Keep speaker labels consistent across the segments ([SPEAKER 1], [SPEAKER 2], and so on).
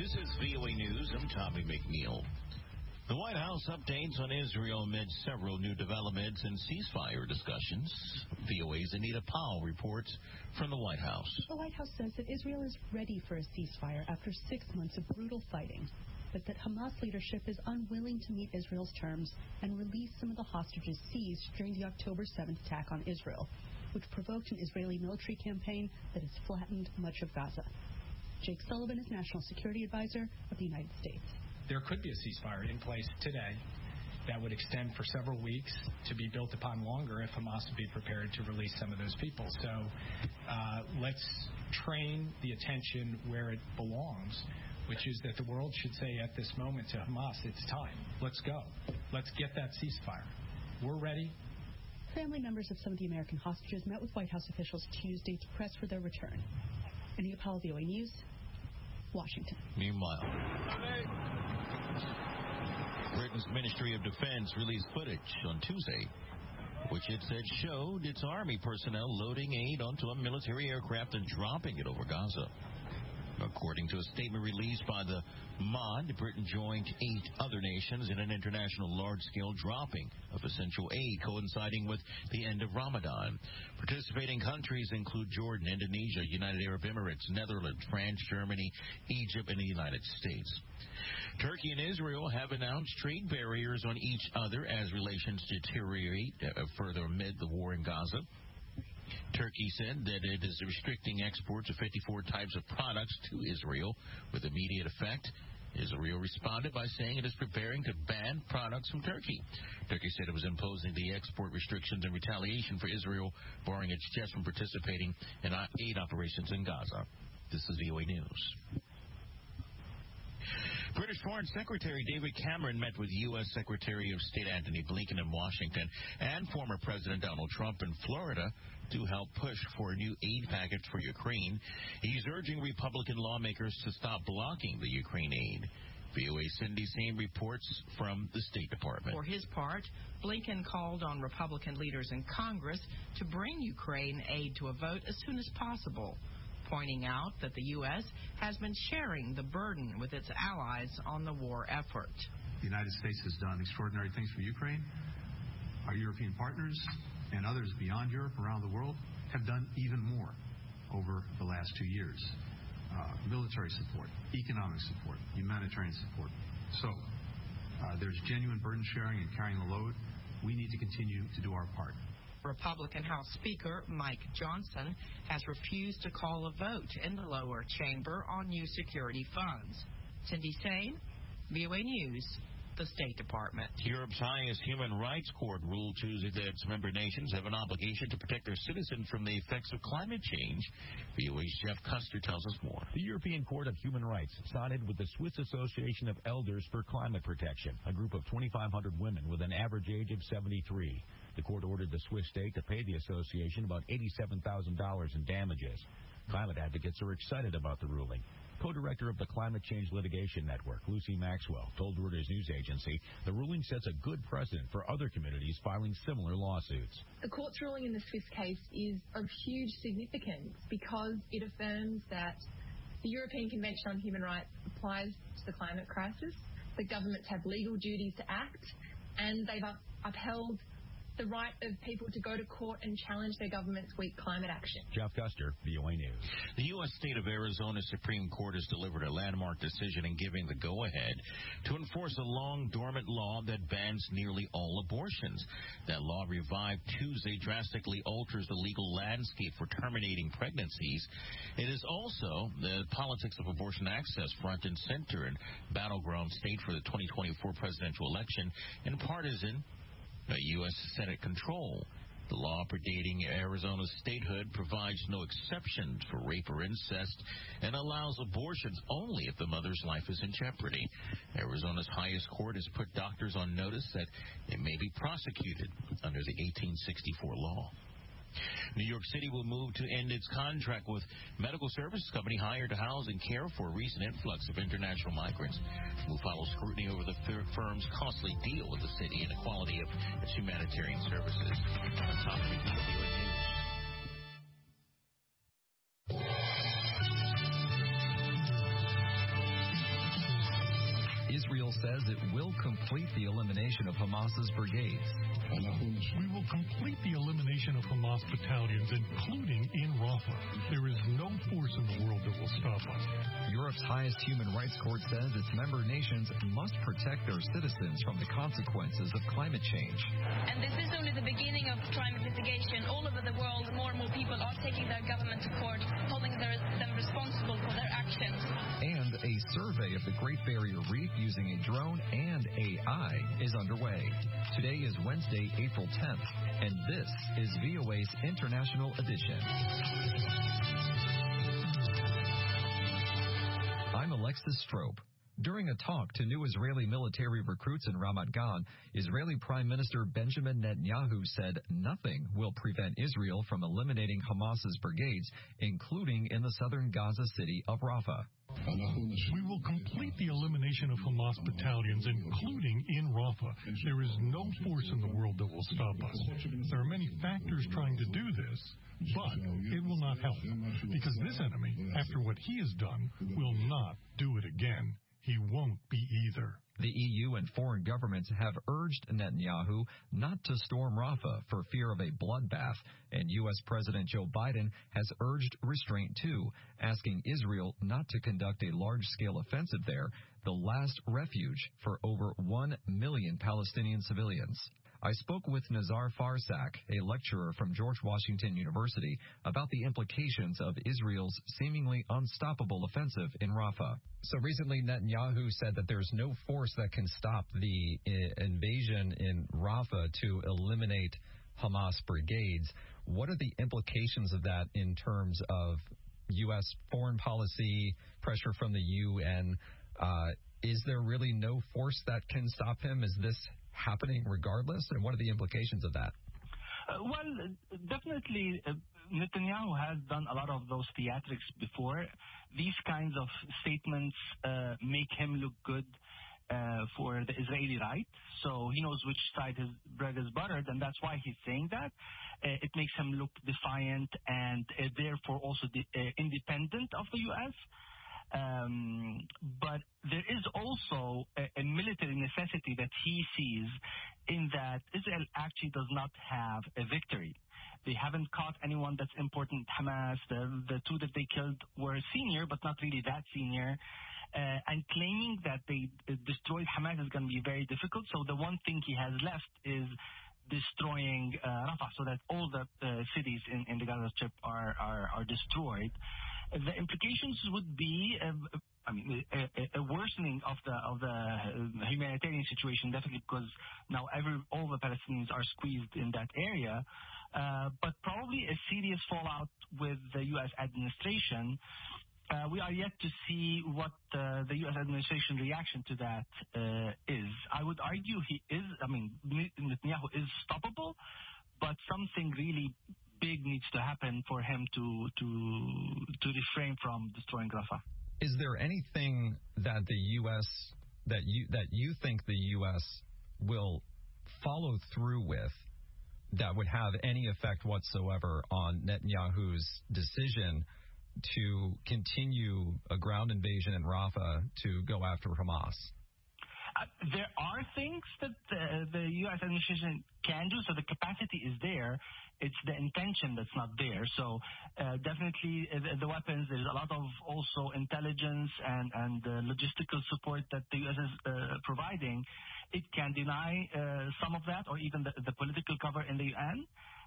[SPEAKER 1] This is VOA News. I'm Tommy McNeil. The White House updates on Israel amid several new developments and ceasefire discussions. VOA's Anita Powell reports from the White House.
[SPEAKER 2] The White House says that Israel is ready for a ceasefire after 6 months of brutal fighting, but that Hamas leadership is unwilling to meet Israel's terms and release some of the hostages seized during the October 7th attack on Israel, which provoked an Israeli military campaign that has flattened much of Gaza. Jake Sullivan is National Security Advisor of the United States.
[SPEAKER 3] There could be a ceasefire in place today that would extend for several weeks to be built upon longer if Hamas would be prepared to release some of those people. So let's train the attention where it belongs, which is that the world should say at this moment to Hamas, it's time. Let's go. Let's get that ceasefire. We're ready.
[SPEAKER 2] Family members of some of the American hostages met with White House officials Tuesday to press for their return. Anita Powell, VOA News, Washington.
[SPEAKER 1] Meanwhile, Britain's Ministry of Defense released footage on Tuesday, which it said showed its army personnel loading aid onto a military aircraft and dropping it over Gaza. According to a statement released by the MOD, Britain joined 8 other nations in an international large-scale dropping of essential aid coinciding with the end of Ramadan. Participating countries include Jordan, Indonesia, United Arab Emirates, Netherlands, France, Germany, Egypt, and the United States. Turkey and Israel have announced trade barriers on each other as relations deteriorate further amid the war in Gaza. Turkey said that it is restricting exports of 54 types of products to Israel with immediate effect. Israel responded by saying it is preparing to ban products from Turkey. Turkey said it was imposing the export restrictions in retaliation for Israel barring its jets from participating in aid operations in Gaza. This is VOA News. British Foreign Secretary David Cameron met with U.S. Secretary of State Antony Blinken in Washington and former President Donald Trump in Florida to help push for a new aid package for Ukraine. He's urging Republican lawmakers to stop blocking the Ukraine aid. VOA's Cindy Sain reports from the State Department.
[SPEAKER 4] For his part, Blinken called on Republican leaders in Congress to bring Ukraine aid to a vote as soon as possible, pointing out that the U.S. has been sharing the burden with its allies on the war effort.
[SPEAKER 5] The United States has done extraordinary things for Ukraine. Our European partners and others beyond Europe around the world have done even more over the last 2 years. Military support, economic support, humanitarian support. So there's genuine burden sharing and carrying the load. We need to continue to do our part.
[SPEAKER 4] Republican House Speaker Mike Johnson has refused to call a vote in the lower chamber on new security funds. Cindy Sain, VOA News, the State Department.
[SPEAKER 1] Europe's highest human rights court ruled Tuesday that its member nations have an obligation to protect their citizens from the effects of climate change. VOA's Jeff Custer tells us more.
[SPEAKER 6] The European Court of Human Rights sided with the Swiss Association of Elders for Climate Protection, a group of 2,500 women with an average age of 73. The court ordered the Swiss state to pay the association about $87,000 in damages. Climate advocates are excited about the ruling. Co-director of the Climate Change Litigation Network, Lucy Maxwell, told Reuters news agency the ruling sets a good precedent for other communities filing similar lawsuits.
[SPEAKER 7] The court's ruling in the Swiss case is of huge significance because it affirms that the European Convention on Human Rights applies to the climate crisis. The governments have legal duties to act, and they've upheld the right of people to go to court and challenge their government's weak climate action.
[SPEAKER 6] Jeff Custer, VOA News.
[SPEAKER 1] The U.S. state of Arizona Supreme Court has delivered a landmark decision in giving the go-ahead to enforce a long-dormant law that bans nearly all abortions. That law, revived Tuesday, drastically alters the legal landscape for terminating pregnancies. It is also the politics of abortion access front and center in battleground state for the 2024 presidential election and partisan U.S. Senate control. The law predating Arizona's statehood provides no exceptions for rape or incest and allows abortions only if the mother's life is in jeopardy. Arizona's highest court has put doctors on notice that they may be prosecuted under the 1864 law. New York City will move to end its contract with medical services company hired to house and care for a recent influx of international migrants. The move follows scrutiny over the firm's costly deal with the city and the quality of its humanitarian services. On top of the News.
[SPEAKER 8] Israel says it will complete the elimination of Hamas's brigades.
[SPEAKER 9] We will complete the elimination of Hamas battalions, including in Rafah. There is no force in the world that will stop us.
[SPEAKER 8] Europe's highest human rights court says its member nations must protect their citizens from the consequences of climate change.
[SPEAKER 10] And this is only the beginning of climate litigation. All over the world, more and more people are taking their government to court, holding them responsible for their actions.
[SPEAKER 8] And a survey of the Great Barrier Reef using a drone and AI is underway. Today is Wednesday, April 10th, and this is VOA's International Edition. I'm Alexis Strope. During a talk to new Israeli military recruits in Ramat Gan, Israeli Prime Minister Benjamin Netanyahu said nothing will prevent Israel from eliminating Hamas's brigades, including in the southern Gaza city of Rafah.
[SPEAKER 9] We will complete the elimination of Hamas battalions, including in Rafah. There is no force in the world that will stop us. There are many factors trying to do this, but it will not help, because this enemy, after what he has done, will not do it again. He won't be either.
[SPEAKER 8] The EU and foreign governments have urged Netanyahu not to storm Rafah for fear of a bloodbath, and U.S. President Joe Biden has urged restraint too, asking Israel not to conduct a large-scale offensive there, the last refuge for over 1 million Palestinian civilians. I spoke with Nazar Farsak, a lecturer from George Washington University, about the implications of Israel's seemingly unstoppable offensive in Rafah. So recently, Netanyahu said that there's no force that can stop the invasion in Rafah to eliminate Hamas brigades. What are the implications of that in terms of U.S. foreign policy, pressure from the UN? Is there really no force that can stop him? Is this happening regardless? And what are the implications of that?
[SPEAKER 11] Well, definitely, Netanyahu has done a lot of those theatrics before. These kinds of statements make him look good for the Israeli right. So he knows which side his bread is buttered, and that's why he's saying that. It makes him look defiant and therefore also independent of the U.S., but there is also a military necessity that he sees in that Israel actually does not have a victory. They haven't caught anyone that's important. Hamas, the two that they killed were senior, but not really that senior. And claiming that they destroyed Hamas is going to be very difficult. So the one thing he has left is destroying Rafah, so that all the cities in the Gaza Strip are destroyed. The implications would be, a worsening of the humanitarian situation, definitely, because now all the Palestinians are squeezed in that area, but probably a serious fallout with the U.S. administration. We are yet to see what the U.S. administration reaction to that is. I would argue Netanyahu is stoppable, but something really big needs to happen for him to refrain from destroying Rafah.
[SPEAKER 8] Is there anything that the U.S. that you think the U.S. will follow through with that would have any effect whatsoever on Netanyahu's decision to continue a ground invasion in Rafah to go after Hamas?
[SPEAKER 11] There are things that the U.S. administration can do, so the capacity is there. It's the intention that's not there. So definitely the weapons, there's a lot of also intelligence and logistical support that the U.S. is providing. It can deny some of that or even the political cover in the UN.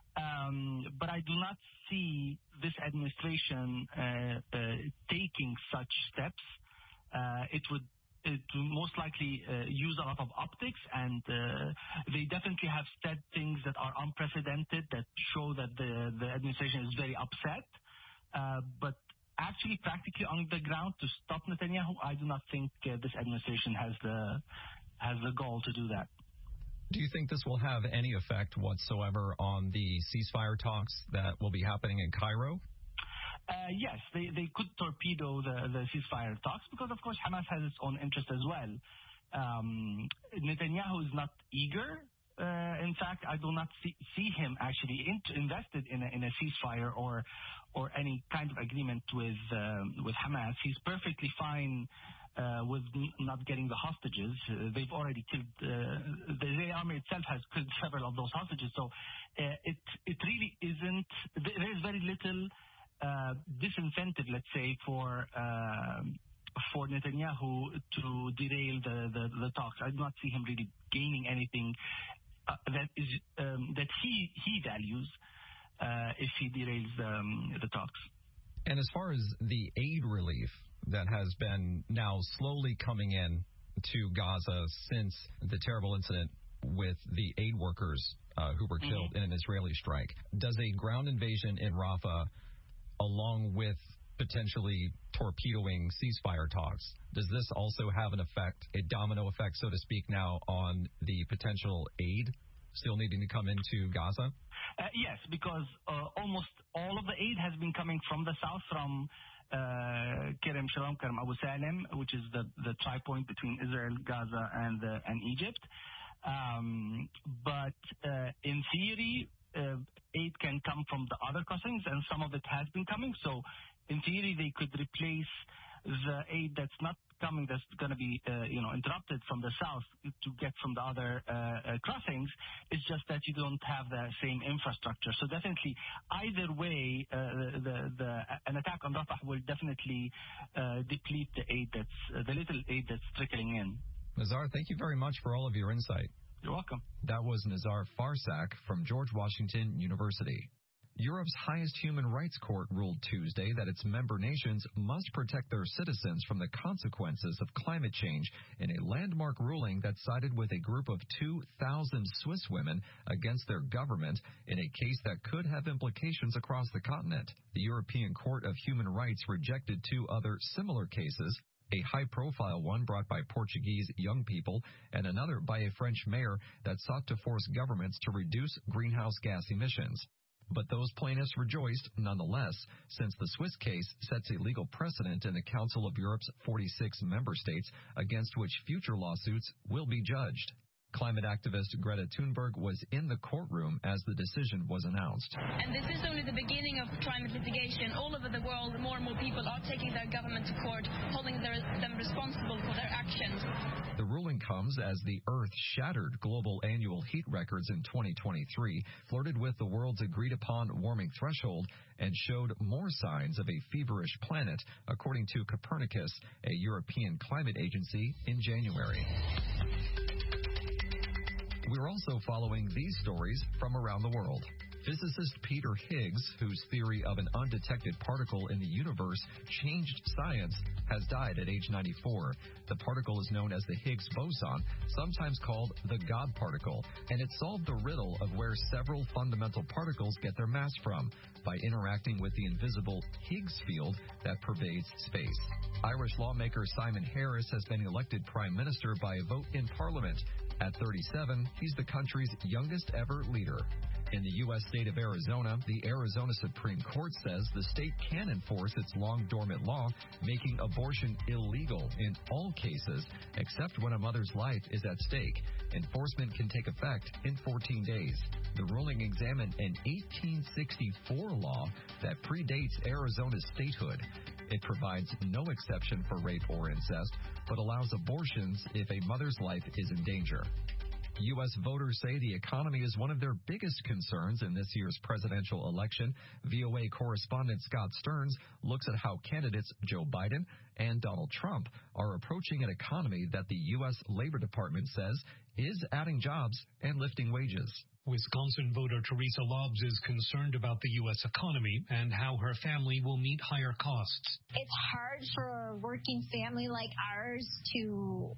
[SPEAKER 11] But I do not see this administration taking such steps. It would most likely use a lot of optics, and they definitely have said things that are unprecedented that show that the administration is very upset. But actually, practically on the ground to stop Netanyahu, I do not think this administration has the goal to do that.
[SPEAKER 8] Do you think this will have any effect whatsoever on the ceasefire talks that will be happening in Cairo?
[SPEAKER 11] Yes, they could torpedo the ceasefire talks because, of course, Hamas has its own interest as well. Netanyahu is not eager. In fact, I do not see him actually invested in a ceasefire or any kind of agreement with Hamas. He's perfectly fine with not getting the hostages. They've already killed, the Israeli army itself has killed several of those hostages. So it really isn't, there is very little disincentive, let's say, for Netanyahu to derail the talks. I do not see him really gaining anything that he values if he derails the talks.
[SPEAKER 8] And as far as the aid relief that has been now slowly coming in to Gaza since the terrible incident with the aid workers who were killed in an Israeli strike, does a ground invasion in Rafah, along with potentially torpedoing ceasefire talks, does this also have an effect, a domino effect, so to speak, now on the potential aid still needing to come into Gaza?
[SPEAKER 11] Yes, because almost all of the aid has been coming from the south, from Kerem Shalom, Kerem Abu Salim, which is the tri-point between Israel, Gaza, and Egypt. But in theory, aid can come from the other crossings, and some of it has been coming. So in theory, they could replace the aid that's not coming, that's going to be interrupted from the south to get from the other crossings. It's just that you don't have the same infrastructure. So definitely, either way, an attack on Rafah will definitely deplete the aid the little aid that's trickling in.
[SPEAKER 8] Nazar, thank you very much for all of your insight.
[SPEAKER 11] You're welcome.
[SPEAKER 8] That was Nazar Farsak from George Washington University. Europe's highest human rights court ruled Tuesday that its member nations must protect their citizens from the consequences of climate change in a landmark ruling that sided with a group of 2,000 Swiss women against their government in a case that could have implications across the continent. The European Court of Human Rights rejected 2 other similar cases, a high-profile one brought by Portuguese young people and another by a French mayor that sought to force governments to reduce greenhouse gas emissions. But those plaintiffs rejoiced nonetheless, since the Swiss case sets a legal precedent in the Council of Europe's 46 member states against which future lawsuits will be judged. Climate activist Greta Thunberg was in the courtroom as the decision was announced.
[SPEAKER 10] And this is only the beginning of climate litigation. All over the world, more and more people are taking their government to court, holding them responsible for their actions.
[SPEAKER 8] The ruling comes as the Earth shattered global annual heat records in 2023, flirted with the world's agreed-upon warming threshold, and showed more signs of a feverish planet, according to Copernicus, a European climate agency, in January. We're also following these stories from around the world. Physicist Peter Higgs, whose theory of an undetected particle in the universe changed science, has died at age 94. The particle is known as the Higgs boson, sometimes called the God particle, and it solved the riddle of where several fundamental particles get their mass from, by interacting with the invisible Higgs field that pervades space. Irish lawmaker Simon Harris has been elected Prime Minister by a vote in Parliament. At 37, he's the country's youngest ever leader. In the U.S. state of Arizona, the Arizona Supreme Court says the state can enforce its long-dormant law, making abortion illegal in all cases, except when a mother's life is at stake. Enforcement can take effect in 14 days. The ruling examined an 1864 law that predates Arizona's statehood. It provides no exception for rape or incest, but allows abortions if a mother's life is in danger. U.S. voters say the economy is one of their biggest concerns in this year's presidential election. VOA correspondent Scott Stearns looks at how candidates Joe Biden and Donald Trump are approaching an economy that the U.S. Labor Department says is adding jobs and lifting wages.
[SPEAKER 9] Wisconsin voter Teresa Lobbs is concerned about the U.S. economy and how her family will meet higher costs.
[SPEAKER 12] It's hard for a working family like ours to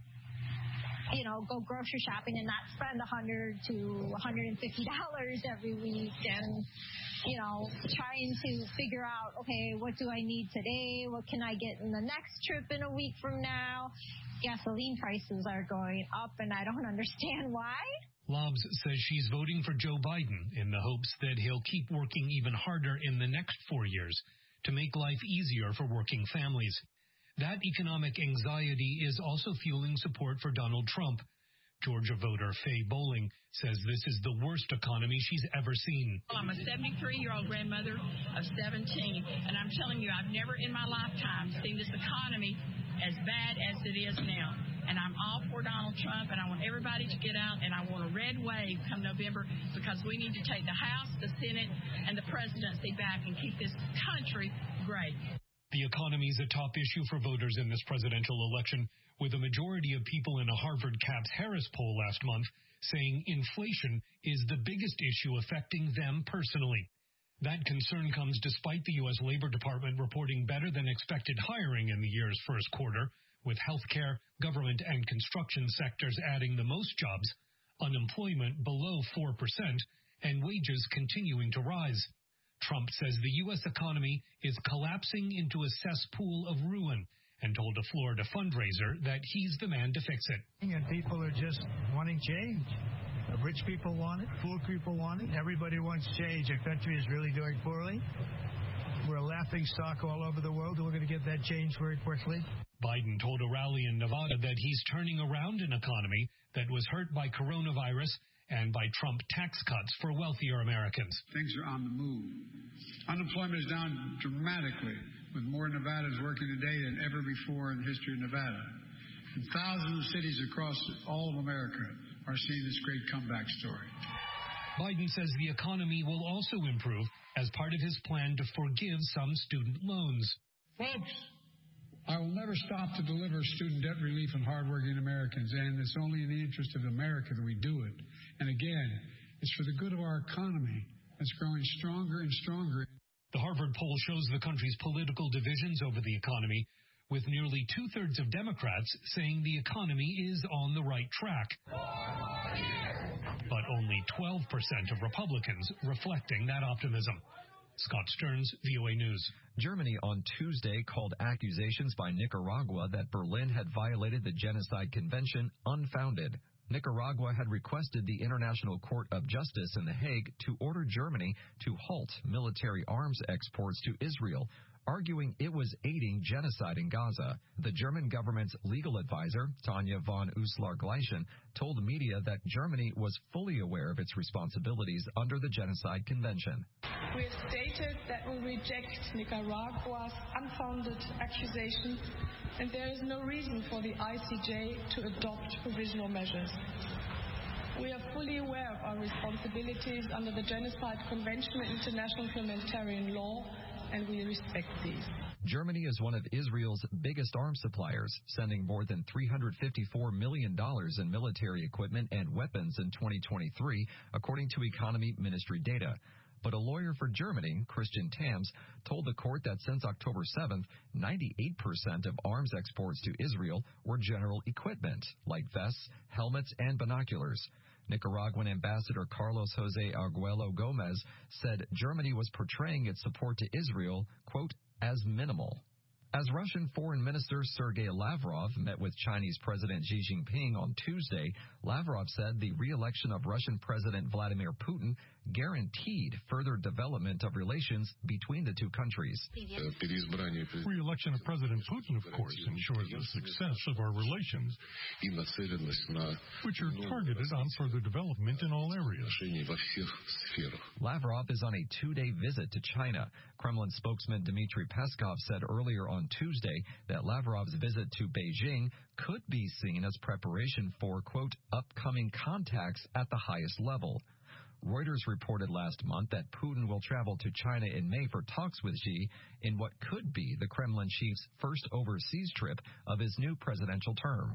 [SPEAKER 12] go grocery shopping and not spend $100 to $150 every week, and trying to figure out, okay, what do I need today? What can I get in the next trip in a week from now? Gasoline prices are going up, and I don't understand why.
[SPEAKER 9] Lobbs says she's voting for Joe Biden in the hopes that he'll keep working even harder in the next 4 years to make life easier for working families. That economic anxiety is also fueling support for Donald Trump. Georgia voter Faye Bowling says this is the worst economy she's ever seen.
[SPEAKER 13] Well, I'm a 73-year-old grandmother of 17, and I'm telling you, I've never in my lifetime seen this economy as bad as it is now. And I'm all for Donald Trump, and I want everybody to get out, and I want a red wave come November, because we need to take the House, the Senate, and the presidency back and keep this country great.
[SPEAKER 9] The economy is a top issue for voters in this presidential election, with a majority of people in a Harvard Capps-Harris poll last month saying inflation is the biggest issue affecting them personally. That concern comes despite the U.S. Labor Department reporting better than expected hiring in the year's first quarter, with healthcare, government, and construction sectors adding the most jobs, unemployment below 4%, and wages continuing to rise. Trump says the U.S. economy is collapsing into a cesspool of ruin and told a Florida fundraiser that he's the man to fix it.
[SPEAKER 14] And people are just wanting change. Rich people want it. Poor people want it. Everybody wants change. Our country is really doing poorly. We're a laughing stock all over the world, and we're going to get that change very quickly.
[SPEAKER 9] Biden told a rally in Nevada that he's turning around an economy that was hurt by coronavirus and by Trump tax cuts for wealthier Americans.
[SPEAKER 15] Things are on the move. Unemployment is down dramatically, with more Nevadans working today than ever before in the history of Nevada. And thousands of cities across all of America are seeing this great comeback story.
[SPEAKER 9] Biden says the economy will also improve as part of his plan to forgive some student loans.
[SPEAKER 15] Folks, I will never stop to deliver student debt relief on hardworking Americans, and it's only in the interest of America that we do it. And again, it's for the good of our economy that's growing stronger and stronger.
[SPEAKER 9] The Harvard poll shows the country's political divisions over the economy, with nearly two-thirds of Democrats saying the economy is on the right track. But only 12% of Republicans reflecting that optimism. Scott Stearns, VOA News.
[SPEAKER 8] Germany on Tuesday called accusations by Nicaragua that Berlin had violated the Genocide Convention unfounded. Nicaragua had requested the International Court of Justice in The Hague to order Germany to halt military arms exports to Israel, arguing it was aiding genocide in Gaza. The German government's legal advisor, Tanja von Uslar-Gleichen, told the media that Germany was fully aware of its responsibilities under the Genocide Convention.
[SPEAKER 16] We have stated that we reject Nicaragua's unfounded accusations, and there is no reason for the ICJ to adopt provisional measures. We are fully aware of our responsibilities under the Genocide Convention and international humanitarian law, and we respect these.
[SPEAKER 8] Germany is one of Israel's biggest arms suppliers, sending more than $354 million in military equipment and weapons in 2023, according to Economy Ministry data. But a lawyer for Germany, Christian Tams, told the court that since October 7th, 98% of arms exports to Israel were general equipment, like vests, helmets, and binoculars. Nicaraguan Ambassador Carlos Jose Arguello Gomez said Germany was portraying its support to Israel, quote, as minimal. As Russian Foreign Minister Sergei Lavrov met with Chinese President Xi Jinping on Tuesday, Lavrov said the re-election of Russian President Vladimir Putin guaranteed further development of relations between the two countries.
[SPEAKER 9] Re-election of President Putin, of course, ensures the success of our relations, which are targeted on further development in all areas.
[SPEAKER 8] Lavrov is on a two-day visit to China. Kremlin spokesman Dmitry Peskov said earlier on Tuesday that Lavrov's visit to Beijing could be seen as preparation for, quote, upcoming contacts at the highest level. Reuters reported last month that Putin will travel to China in May for talks with Xi in what could be the Kremlin chief's first overseas trip of his new presidential term.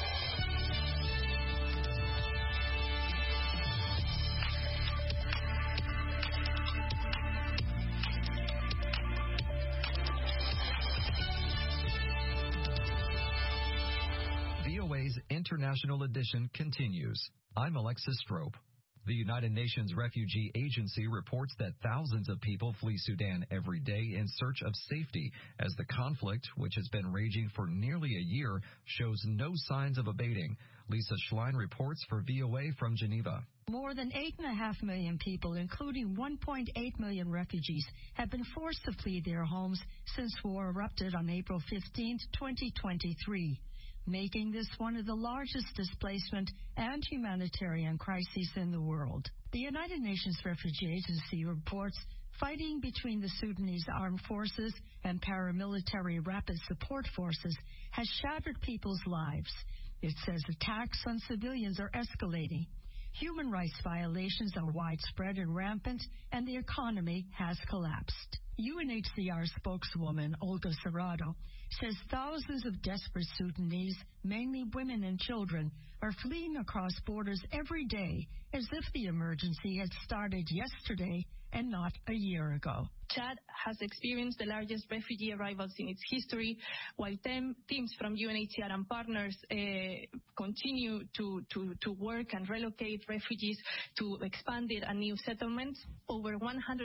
[SPEAKER 8] VOA's International Edition continues. I'm Alexis Strope. The United Nations Refugee Agency reports that thousands of people flee Sudan every day in search of safety as the conflict, which has been raging for nearly a year, shows no signs of abating. Lisa Schlein reports for VOA from Geneva.
[SPEAKER 17] More than 8.5 million people, including 1.8 million refugees, have been forced to flee their homes since war erupted on April 15, 2023. Making this one of the largest displacement and humanitarian crises in the world. The United Nations Refugee Agency reports fighting between the Sudanese armed forces and paramilitary rapid support forces has shattered people's lives. It says attacks on civilians are escalating. Human rights violations are widespread and rampant, and the economy has collapsed. UNHCR spokeswoman Olga Serrato says thousands of desperate Sudanese, mainly women and children, are fleeing across borders every day as if the emergency had started yesterday and not a year ago.
[SPEAKER 16] Chad has experienced the largest refugee arrivals in its history, while teams from UNHCR and partners continue to work and relocate refugees to expanded and new settlements. Over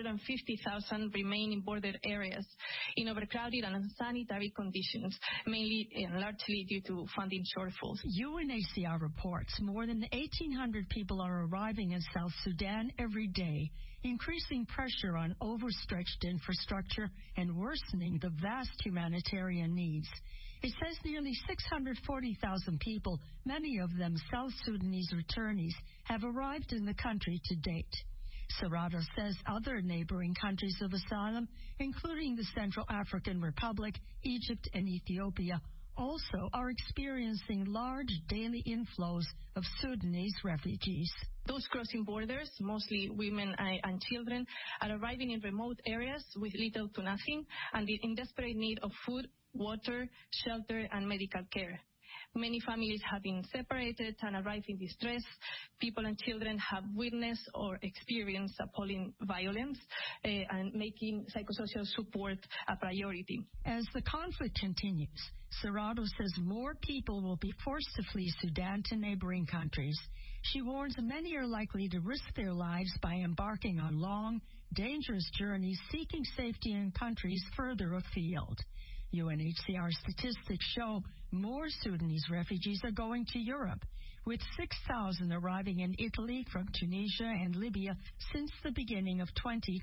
[SPEAKER 16] 150,000 remain in border areas in overcrowded and unsanitary conditions, mainly and largely due to funding shortfalls.
[SPEAKER 17] UNHCR reports more than 1,800 people are arriving in South Sudan every day, increasing pressure on overstretched infrastructure and worsening the vast humanitarian needs. It says nearly 640,000 people, many of them South Sudanese returnees, have arrived in the country to date. Serrato says other neighboring countries of asylum, including the Central African Republic, Egypt, and Ethiopia, also are experiencing large daily inflows of Sudanese refugees.
[SPEAKER 16] Those crossing borders, mostly women and children, are arriving in remote areas with little to nothing and in desperate need of food, water, shelter, and medical care. Many families have been separated and arrive in distress. People and children have witnessed or experienced appalling violence and making psychosocial support a priority.
[SPEAKER 17] As the conflict continues, Serrato says more people will be forced to flee Sudan to neighboring countries. She warns many are likely to risk their lives by embarking on long, dangerous journeys seeking safety in countries further afield. UNHCR statistics show more Sudanese refugees are going to Europe, with 6,000 arriving in Italy from Tunisia and Libya since the beginning of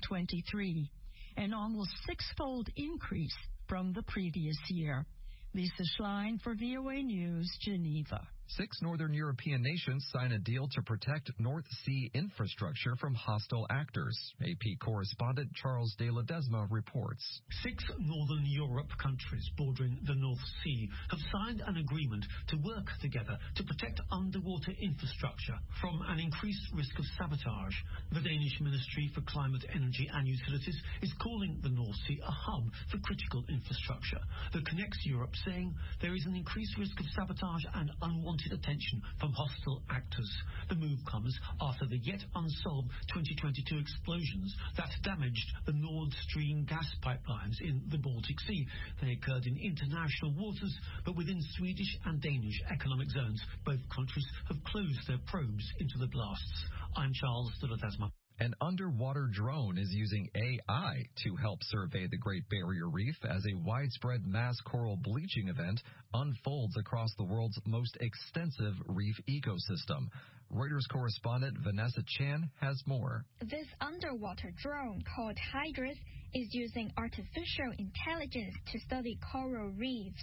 [SPEAKER 17] 2023, an almost six-fold increase from the previous year. Lisa Schlein for VOA News, Geneva.
[SPEAKER 8] 6 northern European nations sign a deal to protect North Sea infrastructure from hostile actors. AP correspondent Charles de Ledesma reports.
[SPEAKER 18] 6 northern Europe countries bordering the North Sea have signed an agreement to work together to protect underwater infrastructure from an increased risk of sabotage. The Danish Ministry for Climate, Energy and Utilities is calling the North Sea a hub for critical infrastructure that connects Europe, saying there is an increased risk of sabotage and unwanted attention from hostile actors. The move comes after the yet unsolved 2022 explosions that damaged the Nord Stream gas pipelines in the Baltic Sea. They occurred in international waters, but within Swedish and Danish economic zones. Both countries have closed their probes into the blasts. I'm Charles de Ledesma.
[SPEAKER 8] An underwater drone is using AI to help survey the Great Barrier Reef as a widespread mass coral bleaching event unfolds across the world's most extensive reef ecosystem. Reuters correspondent Vanessa Chan has more.
[SPEAKER 19] This underwater drone called Hydrus is using artificial intelligence to study coral reefs.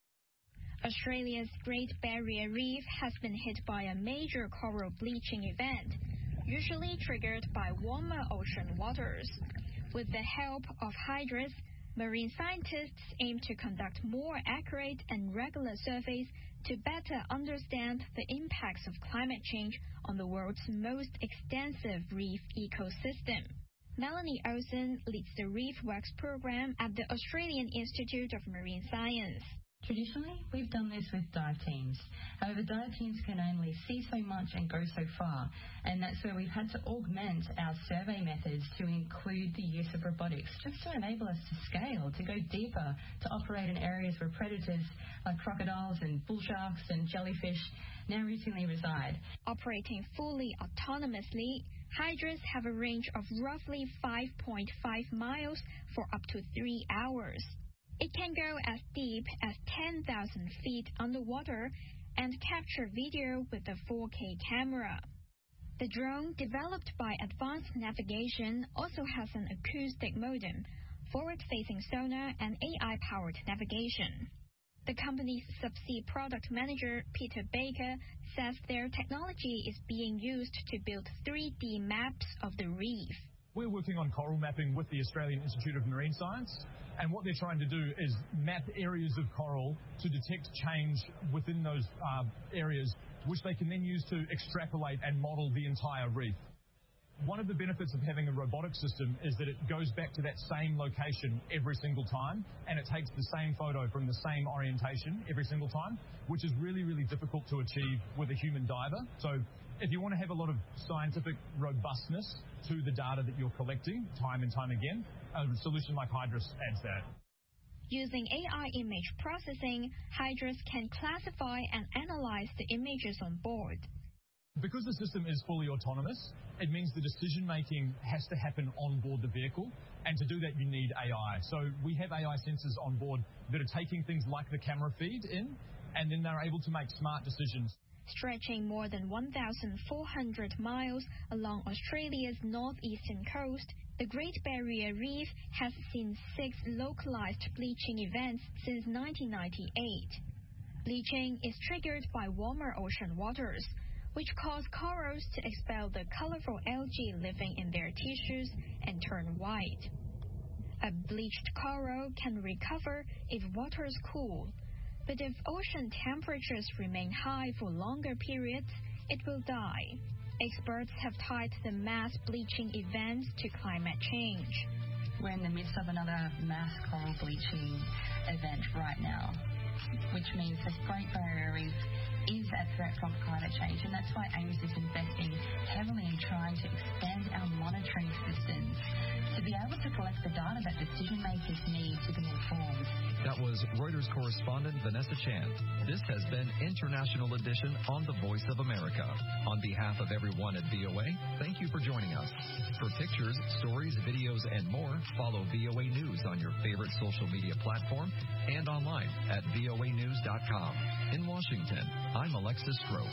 [SPEAKER 19] Australia's Great Barrier Reef has been hit by a major coral bleaching event, usually triggered by warmer ocean waters. With the help of Hydrus, marine scientists aim to conduct more accurate and regular surveys to better understand the impacts of climate change on the world's most extensive reef ecosystem. Melanie Olsen leads the ReefWorks program at the Australian Institute of Marine Science.
[SPEAKER 20] Traditionally, we've done this with dive teams. However, dive teams can only see so much and go so far, and that's where we've had to augment our survey methods to include the use of robotics, just to enable us to scale, to go deeper, to operate in areas where predators like crocodiles and bull sharks and jellyfish now routinely reside.
[SPEAKER 19] Operating fully autonomously, Hydrus have a range of roughly 5.5 miles for up to 3 hours. It can go as deep as 10,000 feet underwater and capture video with a 4K camera. The drone, developed by Advanced Navigation, also has an acoustic modem, forward-facing sonar, and AI-powered navigation. The company's subsea product manager, Peter Baker, says their technology is being used to build 3D maps of the reef.
[SPEAKER 21] We're working on coral mapping with the Australian Institute of Marine Science, and what they're trying to do is map areas of coral to detect change within those areas, which they can then use to extrapolate and model the entire reef. One of the benefits of having a robotic system is that it goes back to that same location every single time, and it takes the same photo from the same orientation every single time, which is really, really difficult to achieve with a human diver. So if you want to have a lot of scientific robustness to the data that you're collecting time and time again, a solution like Hydrus adds that.
[SPEAKER 19] Using AI image processing, Hydrus can classify and analyze the images on board.
[SPEAKER 21] Because the system is fully autonomous, it means the decision-making has to happen on board the vehicle, and to do that you need AI. So we have AI sensors on board that are taking things like the camera feed in, and then they're able to make smart decisions.
[SPEAKER 19] Stretching more than 1,400 miles along Australia's northeastern coast, the Great Barrier Reef has seen 6 localized bleaching events since 1998. Bleaching is triggered by warmer ocean waters, which cause corals to expel the colorful algae living in their tissues and turn white. A bleached coral can recover if waters cool, but if ocean temperatures remain high for longer periods, it will die. Experts have tied the mass bleaching events to climate change.
[SPEAKER 20] We're in the midst of another mass coral bleaching event right now, which means the Great Barrier Reef is a threat from climate change, and that's why AIMS is investing heavily in trying to expand our monitoring systems to be able to collect the data that decision makers need to be informed.
[SPEAKER 8] That was Reuters correspondent Vanessa Chan. This has been International Edition on The Voice of America. On behalf of everyone at VOA, thank you for joining us. For pictures, stories, videos, and more, follow VOA News on your favorite social media platform and online at voanews.com. In Washington, I'm Alexis Stroke.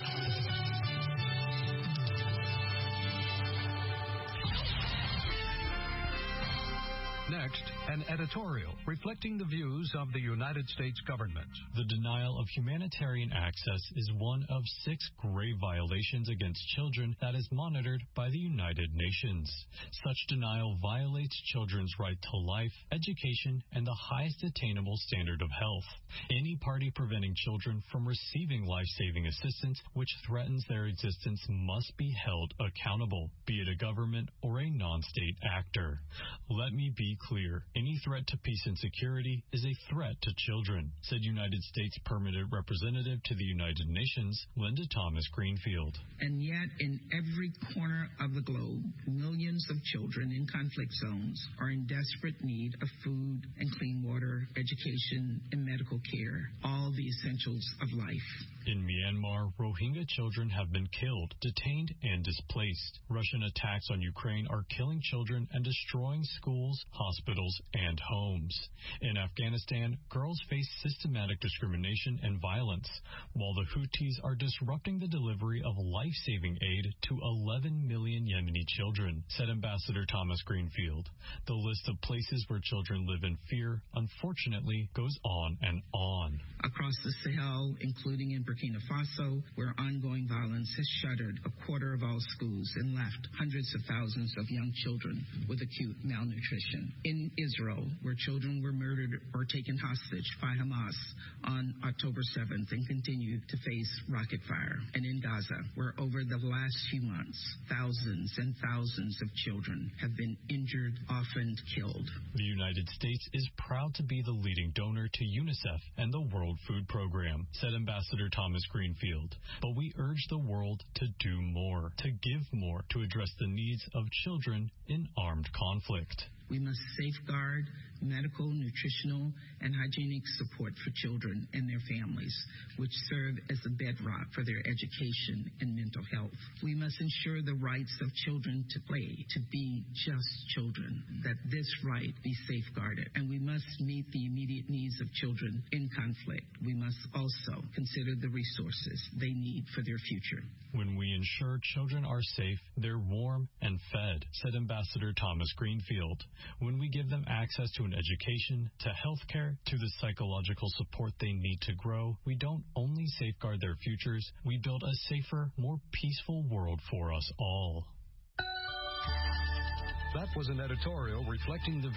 [SPEAKER 22] Next, an editorial reflecting the views of the United States government.
[SPEAKER 23] The denial of humanitarian access is one of 6 grave violations against children that is monitored by the United Nations. Such denial violates children's right to life, education, and the highest attainable standard of health. Any party preventing children from receiving life-saving assistance which threatens their existence must be held accountable, be it a government or a non-state actor. Let me be clear. Any threat to peace and security is a threat to children, said United States Permanent Representative to the United Nations, Linda Thomas Greenfield.
[SPEAKER 24] And yet, in every corner of the globe, millions of children in conflict zones are in desperate need of food and clean water, education, and medical care, all the essentials of life.
[SPEAKER 23] In Myanmar, Rohingya children have been killed, detained, and displaced. Russian attacks on Ukraine are killing children and destroying schools, hospitals, and homes. In Afghanistan, girls face systematic discrimination and violence, while the Houthis are disrupting the delivery of life-saving aid to 11 million Yemeni children, said Ambassador Thomas Greenfield. The list of places where children live in fear, unfortunately, goes on and on.
[SPEAKER 24] Across the Sahel, including in Burkina Faso, where ongoing violence has shuttered a quarter of all schools and left hundreds of thousands of young children with acute malnutrition. In Israel, where children were murdered or taken hostage by Hamas on October 7th and continue to face rocket fire. And in Gaza, where over the last few months, thousands and thousands of children have been injured, often killed.
[SPEAKER 23] The United States is proud to be the leading donor to UNICEF and the World Food Program, said Ambassador Thomas Greenfield. But we urge the world to do more, to give more, to address the needs of children in armed conflict.
[SPEAKER 24] We must safeguard medical, nutritional, and hygienic support for children and their families, which serve as the bedrock for their education and mental health. We must ensure the rights of children to play, to be just children, that this right be safeguarded. And we must meet the immediate needs of children in conflict. We must also consider the resources they need for their future.
[SPEAKER 23] When we ensure children are safe, they're warm and fed, said Ambassador Thomas Greenfield. When we give them access to an education, to health care, to the psychological support they need to grow, we don't only safeguard their futures, we build a safer, more peaceful world for us all.
[SPEAKER 22] That was an editorial reflecting the